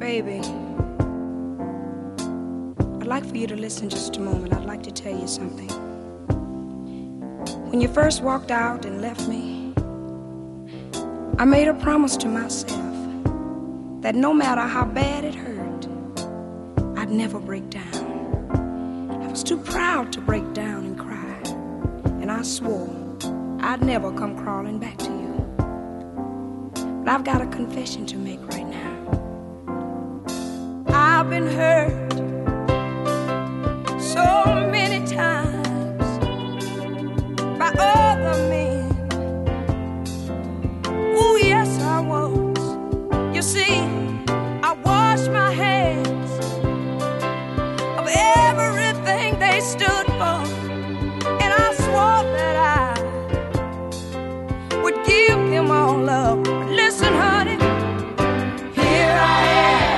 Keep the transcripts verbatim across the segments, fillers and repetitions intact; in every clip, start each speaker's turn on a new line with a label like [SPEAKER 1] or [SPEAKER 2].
[SPEAKER 1] Baby, I'd like for you to listen just a moment. I'd like to tell you something. When you first walked out and left me, I made a promise to myself that no matter how bad it hurt, I'd never break down. I was too proud to break down and cry, and I swore I'd never come crawling back to you. But I've got a confession to make right now. I've been hurt so many times by other men. Oh, yes, I was. You see, I washed my hands of everything they stood for, and I swore that I would give them all up. But listen, honey, here I am.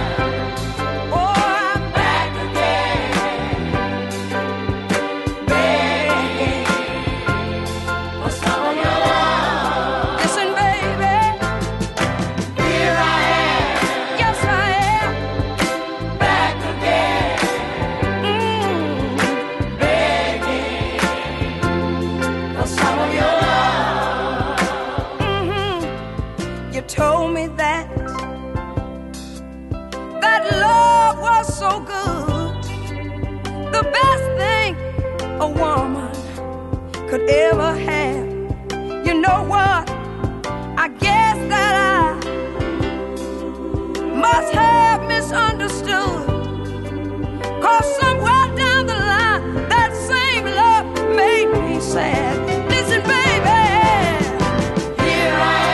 [SPEAKER 1] Told me that that love was so good, the best thing a woman could ever have. You know what? I guess that I must have misunderstood, 'cause somewhere down the line that same love made me sad. Listen, baby, here I am.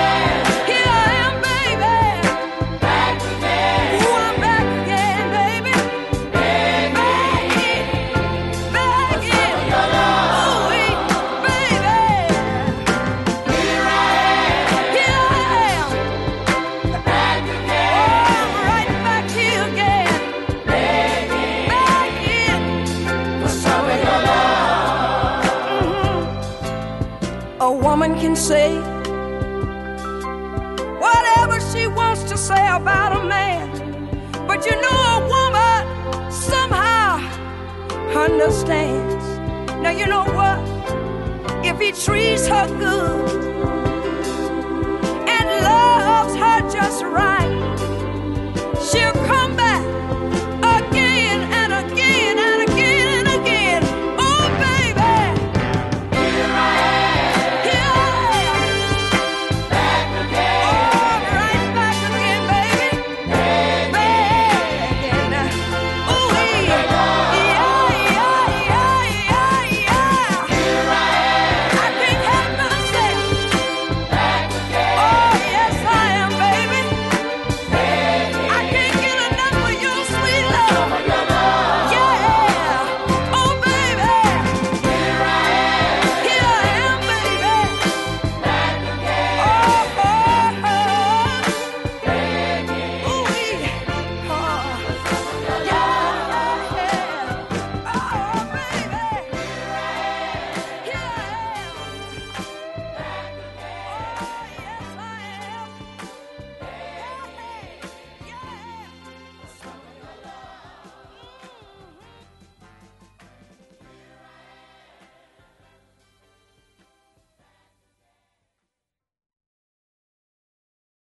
[SPEAKER 1] A woman can say whatever she wants to say about a man, but you know a woman somehow understands. Now you know what? If he treats her good,